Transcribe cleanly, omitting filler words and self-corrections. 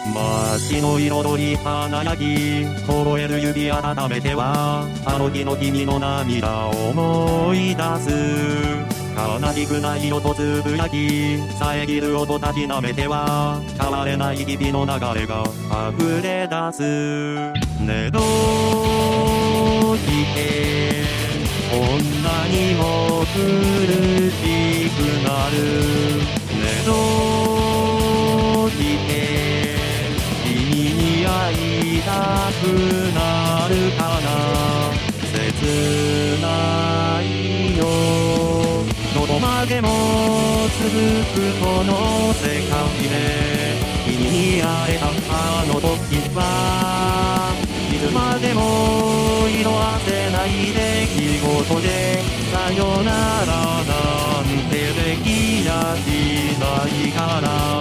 街の彩り華やぎ、凍える指温めては、あの日の君の涙を思い出す。悲しくないよとつぶやき、遮る音たちなめては、変われない日々の流れが溢れ出す。ねどしてこんなにも苦しくなる。ねどして君に会いたくなるかな。切ないよ、どこまでも続くこの世界で、君に会えたあの時はいつまでも色あせない出来事で、さよならなんてできやしないから。